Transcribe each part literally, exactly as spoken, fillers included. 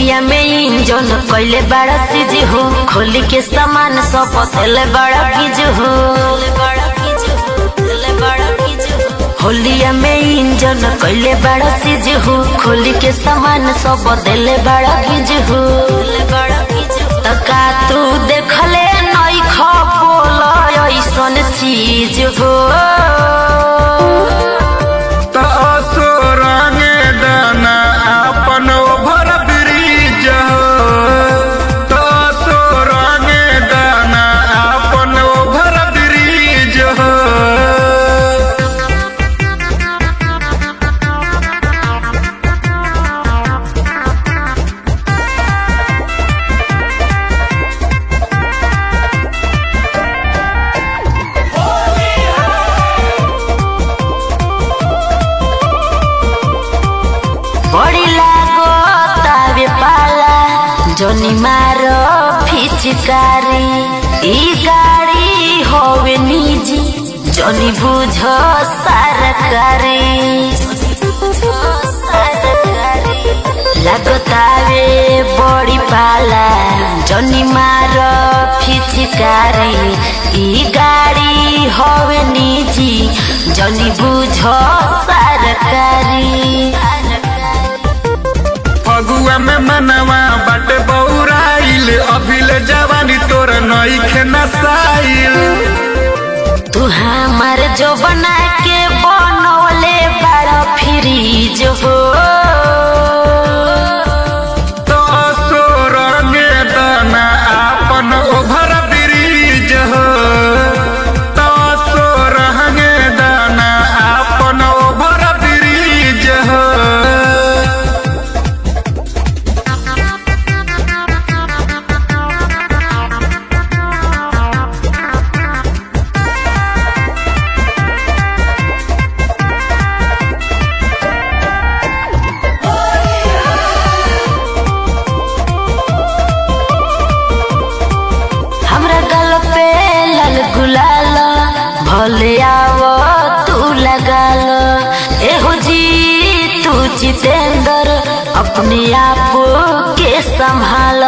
होलिया में इंजन कैले बड़ा सीज हो, खोली के सामान सब तेले बड़ा कीज हो। होलिया में इंजन कैले बड़ा सीज हो, खोली के सामान सब दिले बड़ा कीज हो। तका तू देखले नई खपोल ऐसन चीज हो। बड़ी लागो तावे पाला जोनी मारो फिचकारी, ई गाड़ी होवे निजी जोनी बुझो सरकारी। लगतावे बड़ी पाला जोनी मारो फिचकारी, ई गाड़ी होवे निजी जोनी बुझो सरकारी। फगुआ में मनवा बाटे बौराइल, अभिले जवानी तोर नइखे नसाइल। तू हमार जो बना के बनवले बड़ा फ्रीज हो। तो सो रंगे दाना आपन ओभर ब्रिज हो। तो सो रंगे दाना आपन ओभर ब्रिज हो। गुलाल भले आवो तू लगाल, एहो जी तू जितेंद्र अपने आप के संभाल।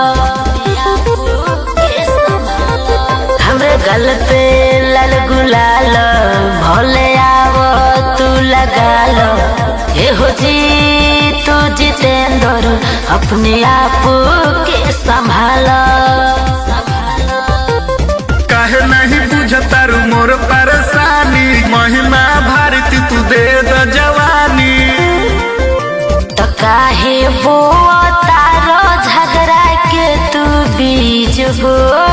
हमरे गल पे लाल गुलाल भले आवो तू लगाल, एहो जी तू जितेंद्र अपने आप के संभाल। काहे नहीं बुझतारू मोर परेशानी, महिमा भारती तू दे द जवानी। तो काहे वो तारो झगड़ा के तू बीज हो।